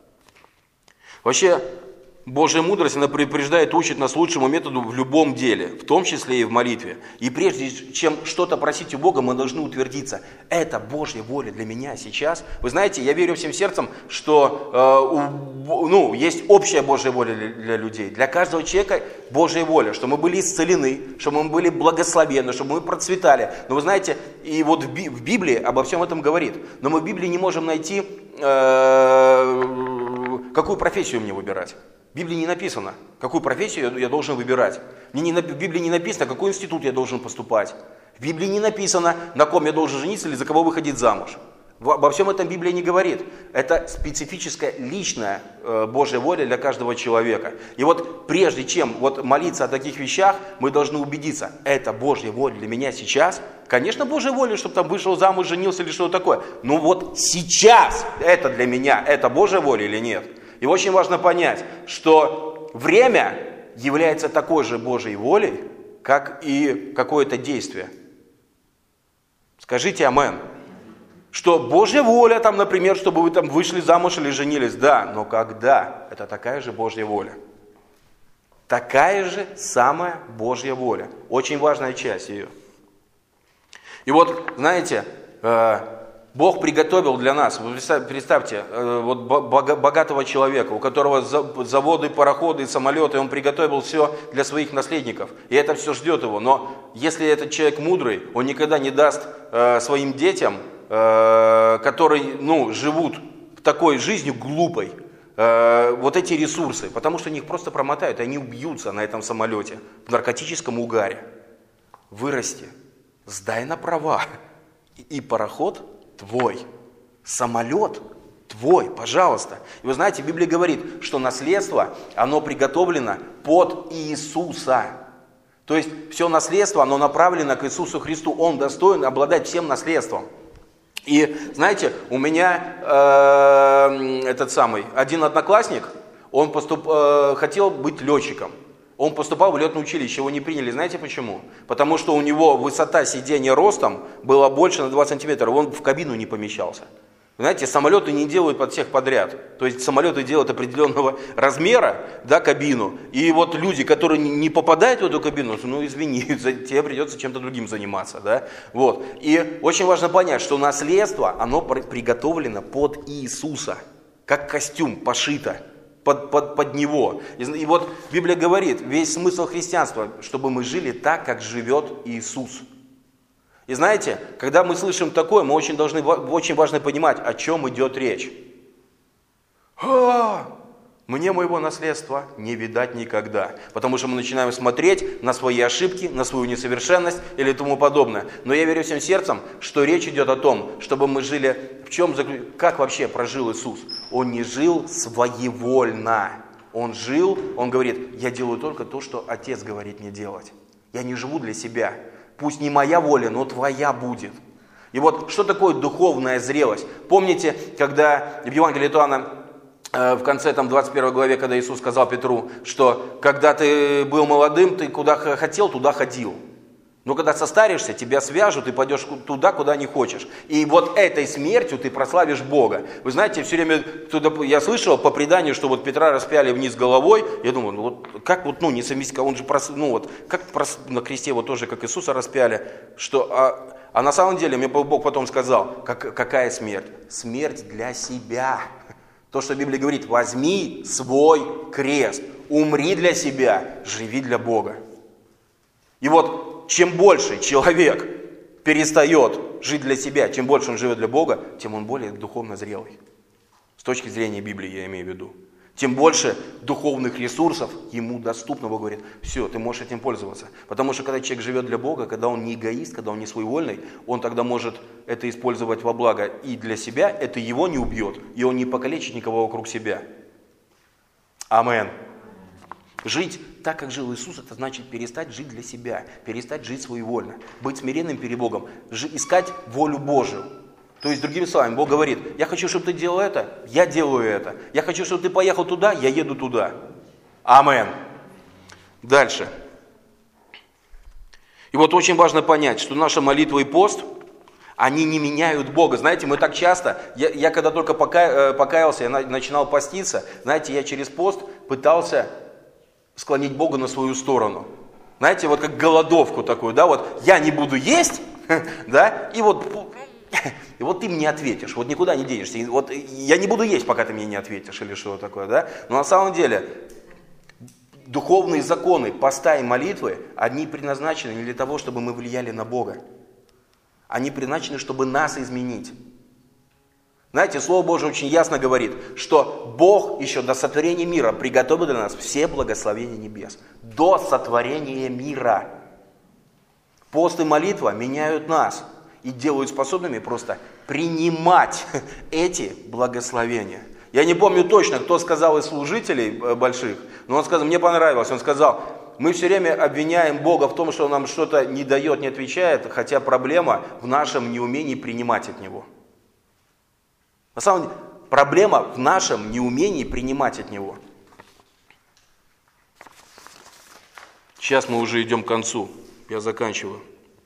Вообще, Божья мудрость, она предупреждает, учит нас лучшему методу в любом деле, в том числе и в молитве. И прежде чем что-то просить у Бога, мы должны утвердиться. Это Божья воля для меня сейчас. Вы знаете, я верю всем сердцем, что есть общая Божья воля для людей. Для каждого человека Божья воля, что мы были исцелены, чтобы мы были благословенны, чтобы мы процветали. Но вы знаете, и вот в Библии обо всем этом говорит. Но мы в Библии не можем найти, какую профессию мне выбирать. В Библии не написано, какую профессию я должен выбирать. В Библии не написано, какой институт я должен поступать. В Библии не написано, на ком я должен жениться или за кого выходить замуж. Обо всем этом Библия не говорит. Это специфическая, личная Божья воля для каждого человека. И вот прежде чем молиться о таких вещах, мы должны убедиться, это Божья воля для меня сейчас. Конечно, Божья воля, чтобы там вышел замуж, женился или что-то такое. Но вот сейчас это для меня, это Божья воля или нет? И очень важно понять, что время является такой же Божьей волей, как и какое-то действие. Скажите амен. Что Божья воля, там, например, чтобы вы там вышли замуж или женились, да, но когда? Это такая же Божья воля. Такая же самая Божья воля. Очень важная часть ее. И вот, знаете, Бог приготовил для нас, представьте, вот богатого человека, у которого заводы, пароходы, самолеты, он приготовил все для своих наследников. И это все ждет его. Но если этот человек мудрый, он никогда не даст своим детям, которые живут такой жизнью глупой, вот эти ресурсы, потому что они их просто промотают, и они убьются на этом самолете в наркотическом угаре. Вырасти, сдай на права, и пароход твой, самолет твой, пожалуйста. И вы знаете, Библия говорит, что наследство, оно приготовлено под Иисуса. То есть все наследство, оно направлено к Иисусу Христу, Он достоин обладать всем наследством. И знаете, у меня один одноклассник, он хотел быть летчиком. Он поступал в летное училище, его не приняли. Знаете почему? Потому что у него высота сидения ростом была больше на 20 сантиметров, он в кабину не помещался. Знаете, самолеты не делают под всех подряд. То есть самолеты делают определенного размера, да, кабину. И вот люди, которые не попадают в эту кабину, извини, тебе придется чем-то другим заниматься. Да? Вот. И очень важно понять, что наследство, оно приготовлено под Иисуса. Как костюм пошито под Него. И вот Библия говорит, весь смысл христианства, чтобы мы жили так, как живет Иисус. И знаете, когда мы слышим такое, мы очень важно понимать, о чем идет речь. Мне моего наследства не видать никогда. Потому что мы начинаем смотреть на свои ошибки, на свою несовершенность или тому подобное. Но я верю всем сердцем, что речь идет о том, чтобы мы жили, как вообще прожил Иисус. Он не жил своевольно. Он жил, он говорит, я делаю только то, что Отец говорит мне делать. Я не живу для себя. Пусть не моя воля, но твоя будет. И вот что такое духовная зрелость? Помните, когда в Евангелии от Иоанна, в конце 21 главе, когда Иисус сказал Петру, что когда ты был молодым, ты куда хотел, туда ходил. Но когда состаришься, тебя свяжут и пойдешь туда, куда не хочешь. И вот этой смертью ты прославишь Бога. Вы знаете, все время я слышал по преданию, что вот Петра распяли вниз головой. Я думаю, не совместить, он же на кресте тоже, как Иисуса распяли. А на самом деле, мне Бог потом сказал, какая смерть? Смерть для себя. То, что Библия говорит, возьми свой крест, умри для себя, живи для Бога. И вот, чем больше человек перестает жить для себя, чем больше он живет для Бога, тем он более духовно зрелый. С точки зрения Библии я имею в виду. Тем больше духовных ресурсов ему доступно. Бог говорит, все, ты можешь этим пользоваться. Потому что когда человек живет для Бога, когда он не эгоист, когда он не своевольный, он тогда может это использовать во благо и для себя, это его не убьет, и он не покалечит никого вокруг себя. Амен. Жить так, как жил Иисус, это значит перестать жить для себя, перестать жить своевольно, быть смиренным перед Богом, искать волю Божию. То есть, другими словами, Бог говорит, я хочу, чтобы ты делал это, я делаю это. Я хочу, чтобы ты поехал туда, я еду туда. Амен. Дальше. И вот очень важно понять, что наша молитва и пост, они не меняют Бога. Знаете, мы так часто, я когда только покаялся, я начинал поститься, знаете, я через пост пытался склонить Бога на свою сторону. Знаете, вот как голодовку такую, да, вот я не буду есть, да, и вот ты мне ответишь, вот никуда не денешься, вот я не буду есть, пока ты мне не ответишь, или что такое, да. Но на самом деле, духовные законы поста и молитвы, они предназначены не для того, чтобы мы влияли на Бога. Они предназначены, чтобы нас изменить. Знаете, Слово Божие очень ясно говорит, что Бог еще до сотворения мира приготовил для нас все благословения небес. До сотворения мира. Пост и молитва меняют нас и делают способными просто принимать эти благословения. Я не помню точно, кто сказал из служителей больших, но он сказал, мне понравилось, он сказал, мы все время обвиняем Бога в том, что он нам что-то не дает, не отвечает, хотя проблема в нашем неумении принимать от Него. На самом деле, проблема в нашем неумении принимать от Него. Сейчас мы уже идем к концу, я заканчиваю.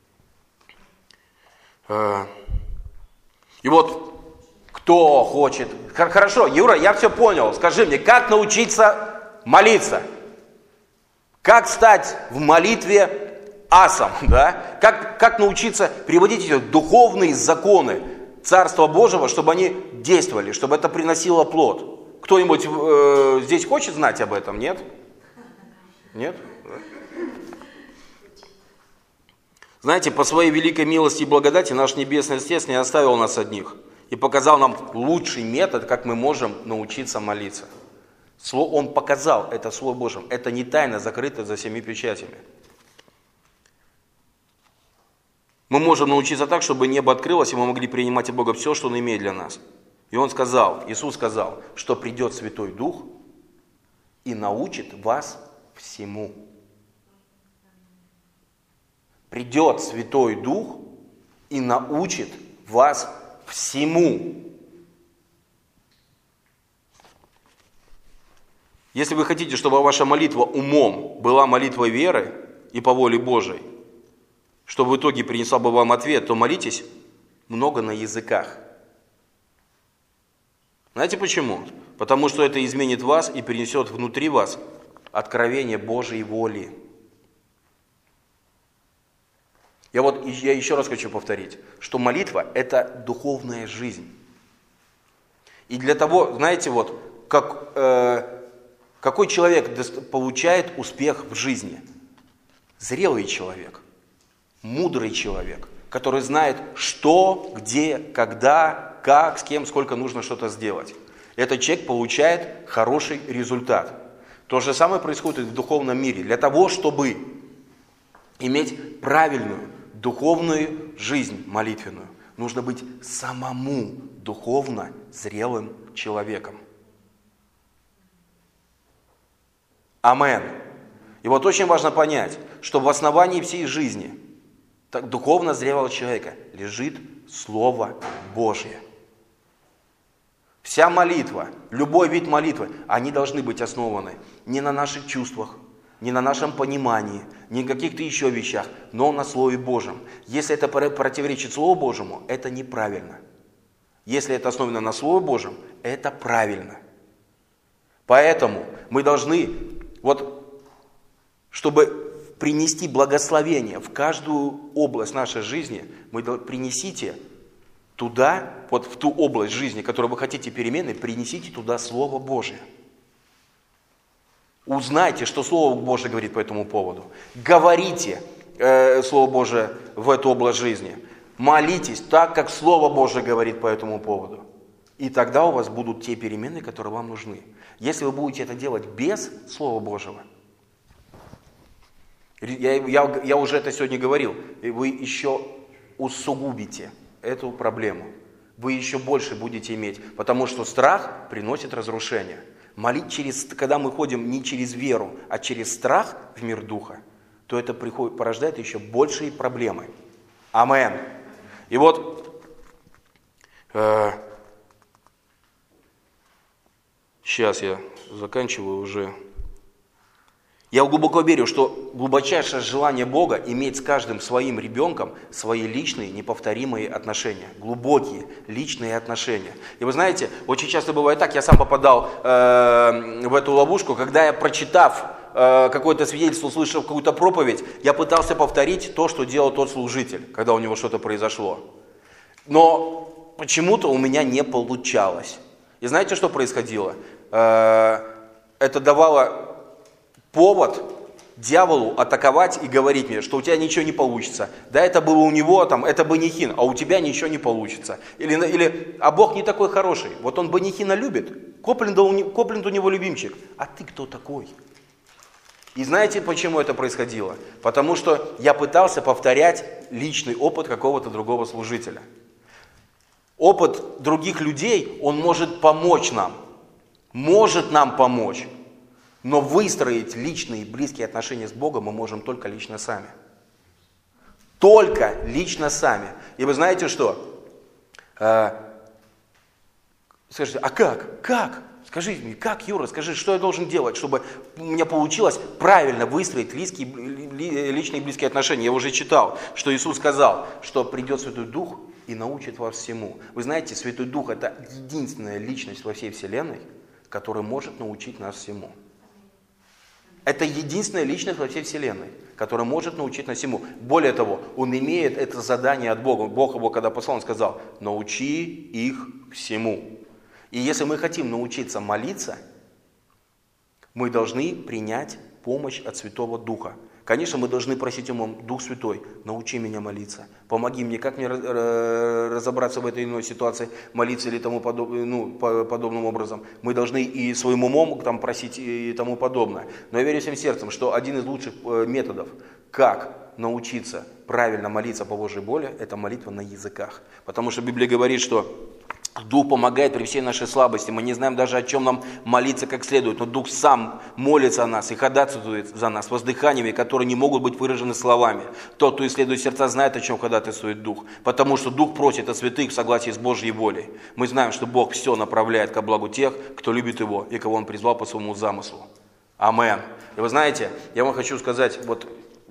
И вот, кто хочет... Хорошо, Юра, я все понял. Скажи мне, как научиться молиться? Как стать в молитве асом? Да? Как научиться приводить эти духовные законы Царства Божьего, чтобы они действовали, чтобы это приносило плод? Кто-нибудь здесь хочет знать об этом? Нет? Нет? Знаете, по своей великой милости и благодати наш Небесный Отец не оставил нас одних и показал нам лучший метод, как мы можем научиться молиться. Он показал это Слово Божье. Это не тайна, закрытая за 7 печатями. Мы можем научиться так, чтобы небо открылось, и мы могли принимать от Бога все, что Он имеет для нас. И Он сказал, Иисус сказал, что придет Святой Дух и научит вас всему. Придет Святой Дух и научит вас всему. Если вы хотите, чтобы ваша молитва умом была молитвой веры и по воле Божией, что в итоге принесла бы вам ответ, то молитесь много на языках. Знаете почему? Потому что это изменит вас и принесет внутри вас откровение Божьей воли. Я еще раз хочу повторить, что молитва – это духовная жизнь. И для того, знаете, вот, какой человек получает успех в жизни? Зрелый человек, мудрый человек, который знает, что, где, когда, как, с кем, сколько нужно что-то сделать. Этот человек получает хороший результат. То же самое происходит и в духовном мире. Для того, чтобы иметь правильную духовную жизнь молитвенную, нужно быть самому духовно зрелым человеком. Амен. И вот очень важно понять, что в основании всей жизни духовно зрелого человека лежит Слово Божье. Вся молитва, любой вид молитвы, они должны быть основаны не на наших чувствах, не на нашем понимании, не на каких-то еще вещах, но на Слове Божьем. Если это противоречит Слову Божьему, это неправильно. Если это основано на Слове Божьем, это правильно. Поэтому мы должны, чтобы принести благословение в каждую область нашей жизни, принесите туда, в ту область жизни, которую вы хотите перемены, принесите туда Слово Божье. Узнайте, что Слово Божие говорит по этому поводу. Говорите Слово Божие в эту область жизни. Молитесь так, как Слово Божие говорит по этому поводу. И тогда у вас будут те перемены, которые вам нужны. Если вы будете это делать без Слова Божьего, я уже это сегодня говорил, вы еще усугубите эту проблему. Вы еще больше будете иметь, потому что страх приносит разрушение. Когда мы ходим не через веру, а через страх в мир духа, то это порождает еще большие проблемы. Амен. И сейчас я заканчиваю уже. Я глубоко верю, что глубочайшее желание Бога иметь с каждым своим ребенком свои личные, неповторимые отношения. Глубокие личные отношения. И вы знаете, очень часто бывает так, я сам попадал в эту ловушку, когда я, прочитав какое-то свидетельство, услышав какую-то проповедь, я пытался повторить то, что делал тот служитель, когда у него что-то произошло. Но почему-то у меня не получалось. И знаете, что происходило? Это давало повод дьяволу атаковать и говорить мне, что у тебя ничего не получится. Да, это было у него, там, это Бенихин, а у тебя ничего не получится. А Бог не такой хороший. Вот он Бенихина любит, Копленд у него любимчик. А ты кто такой? И знаете, почему это происходило? Потому что я пытался повторять личный опыт какого-то другого служителя. Опыт других людей, он может помочь нам. Может нам помочь. Но выстроить личные близкие отношения с Богом мы можем только лично сами. Только лично сами. И вы знаете что? Скажите, а как? Как? Скажите мне, как, Юра, скажи, что я должен делать, чтобы у меня получилось правильно выстроить личные близкие отношения? Я уже читал, что Иисус сказал, что придет Святой Дух и научит вас всему. Вы знаете, Святой Дух – это единственная личность во всей Вселенной, которая может научить нас всему. Это единственная личность во всей Вселенной, которая может научить нас всему. Более того, Он имеет это задание от Бога. Бог его, когда послал, Он сказал, научи их всему. И если мы хотим научиться молиться, мы должны принять помощь от Святого Духа. Конечно, мы должны просить Ему, Дух Святой, научи меня молиться, помоги мне, как мне разобраться в этой иной ситуации, молиться или тому подобным образом. Мы должны и своим умом там просить и тому подобное. Но я верю всем сердцем, что один из лучших методов, как научиться правильно молиться по Божьей воле, это молитва на языках. Потому что Библия говорит, что Дух помогает при всей нашей слабости. Мы не знаем даже, о чем нам молиться как следует. Но Дух сам молится о нас и ходатайствует за нас воздыханиями, которые не могут быть выражены словами. Тот, кто исследует сердца, знает, о чем ходатайствует Дух. Потому что Дух просит о святых в согласии с Божьей волей. Мы знаем, что Бог все направляет ко благу тех, кто любит Его и кого Он призвал по своему замыслу. Амен. И вы знаете, я вам хочу сказать, вот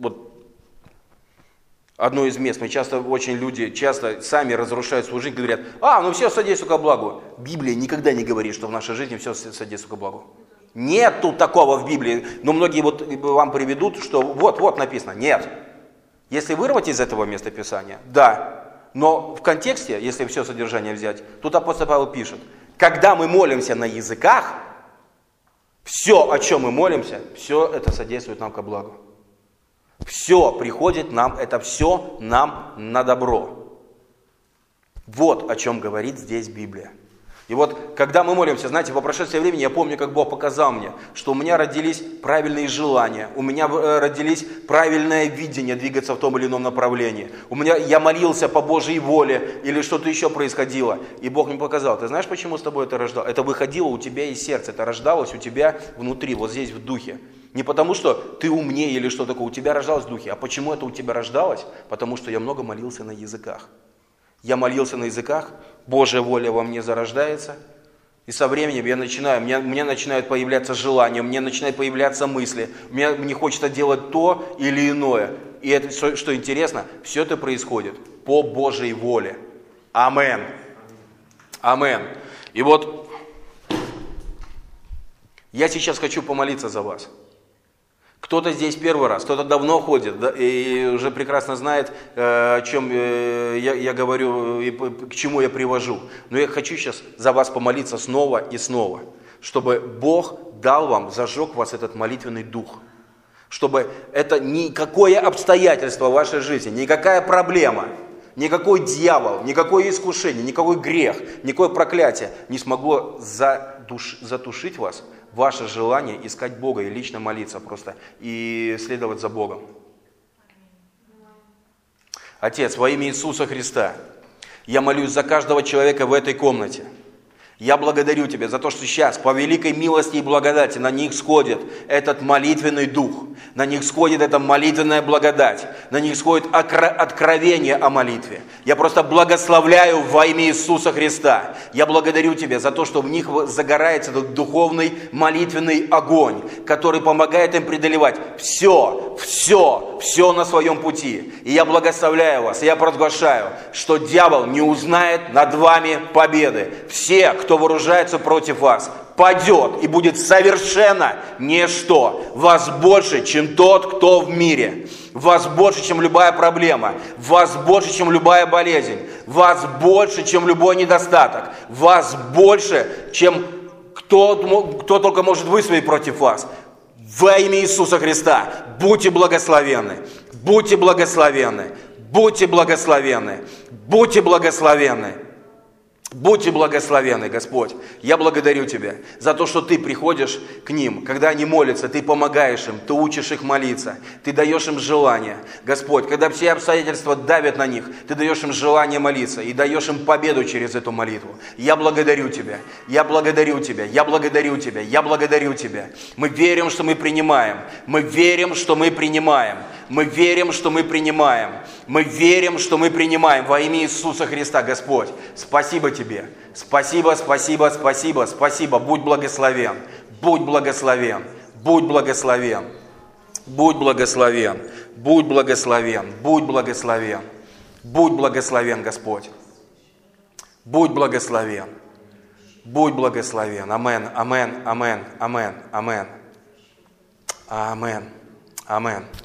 одно из мест, люди часто сами разрушают свою жизнь, говорят, все содействует ко благу. Библия никогда не говорит, что в нашей жизни все содействует ко благу. Нет тут такого в Библии. Но многие вам приведут, что вот написано. Нет. Если вырвать из этого места Писания, да. Но в контексте, если все содержание взять, тут апостол Павел пишет, когда мы молимся на языках, все, о чем мы молимся, все это содействует нам ко благу. Все приходит нам, это все нам на добро. Вот о чем говорит здесь Библия. И вот, когда мы молимся, знаете, по прошествии времени я помню, как Бог показал мне, что у меня родились правильные желания, у меня родились правильное видение двигаться в том или ином направлении. Я молился по Божьей воле или что-то еще происходило. И Бог мне показал, ты знаешь, почему с тобой это рождалось? Это выходило у тебя из сердца, это рождалось у тебя внутри, вот здесь в духе. Не потому, что ты умнее или что такое, у тебя рождалось в духе. А почему это у тебя рождалось? Потому что я много молился на языках. Я молился на языках, Божья воля во мне зарождается. И со временем мне начинают появляться желания, мне начинают появляться мысли. Мне хочется делать то или иное. И это, что интересно, все это происходит по Божьей воле. Амен. Амен. И вот я сейчас хочу помолиться за вас. Кто-то здесь первый раз, кто-то давно ходит и уже прекрасно знает, о чем я говорю и к чему я привожу. Но я хочу сейчас за вас помолиться снова и снова, чтобы Бог дал вам, зажег в вас этот молитвенный дух. Чтобы это никакое обстоятельство в вашей жизни, никакая проблема, никакой дьявол, никакое искушение, никакой грех, никакое проклятие не смогло затушить вас, ваше желание искать Бога и лично молиться просто, и следовать за Богом. Отец, во имя Иисуса Христа, я молюсь за каждого человека в этой комнате. Я благодарю Тебя за то, что сейчас по великой милости и благодати на них сходит этот молитвенный дух, на них сходит эта молитвенная благодать, на них сходит откровение о молитве. Я просто благословляю во имя Иисуса Христа. Я благодарю Тебя за то, что в них загорается этот духовный молитвенный огонь, который помогает им преодолевать все на своем пути. И я благословляю вас, и я провозглашаю, что дьявол не узнает над вами победы. Все, кто вооружается против вас, падет и будет совершенно ничто. Вас больше, чем тот, кто в мире. Вас больше, чем любая проблема. Вас больше, чем любая болезнь. Вас больше, чем любой недостаток. Вас больше, чем кто только может выступить против вас. Во имя Иисуса Христа, будьте благословенны, будьте благословенны, будьте благословенны, будьте благословенны. Будьте благословенны, Господь. Я благодарю Тебя за то, что Ты приходишь к ним, когда они молятся, Ты помогаешь им, Ты учишь их молиться, Ты даешь им желание. Господь, когда все обстоятельства давят на них, Ты даешь им желание молиться и даешь им победу через эту молитву. Я благодарю Тебя, я благодарю Тебя, я благодарю Тебя, я благодарю Тебя. Мы верим, что мы принимаем, мы верим, что мы принимаем, мы верим, что мы принимаем, мы верим, что мы принимаем во имя Иисуса Христа, Господь. Спасибо Тебе. Спасибо, спасибо, спасибо, спасибо. Будь благословен, будь благословен, будь благословен, будь благословен, будь благословен, будь благословен, будь благословен, Господь. Будь благословен, будь благословен. Амен, амен, амен, амен, амен, амен, амен.